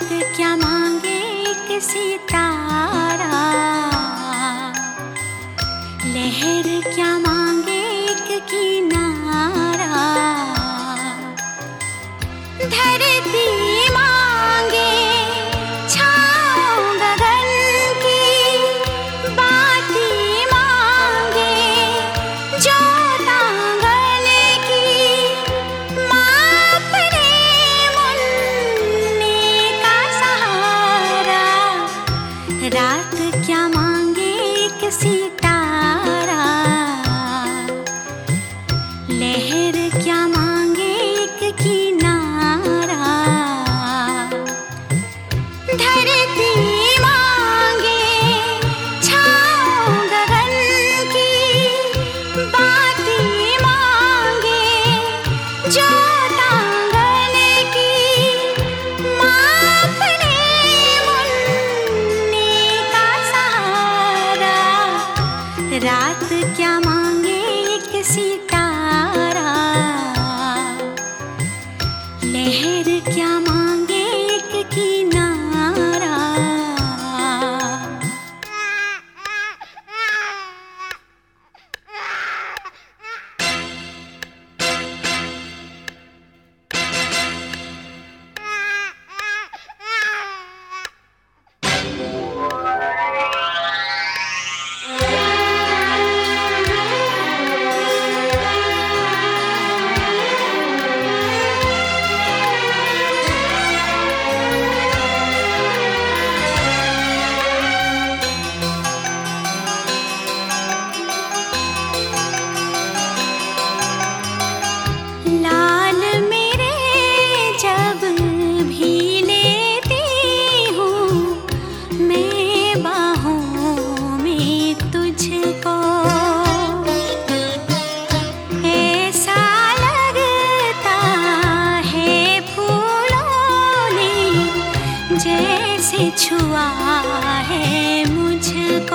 क्या मांगे एक सितारा, लहर क्या मांगे एक किनारा, धरती मांगे छाँव गगन की, बाती मांगे जोत आंगन की, माँ अपने मुन्ने का सहारा, रात क्या मांगे एक सितारा, लहर क्या मांगे एक किनारा, धरती मांगे छाँव गगन की, बाती मांगे जोत आंगन की, माँ अपने मुन्ने का सहारा, रात क्या मांगे एक सितारा, लहर क्या मांगे एक किनारा। लाल मेरे जब भी लेती हूँ मैं बाहों में तुझको, ऐसा लगता है फूलों ने जैसे छुआ है मुझको।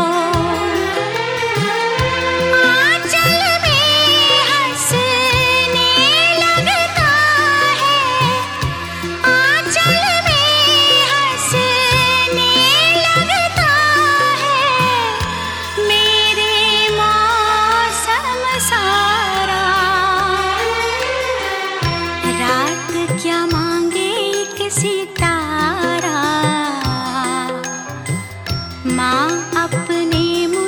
क्या मांगे एक सितारा, माँ अपने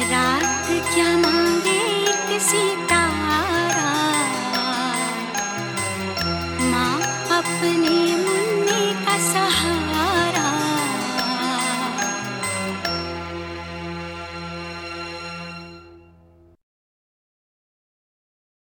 रात क्या मांगे किसी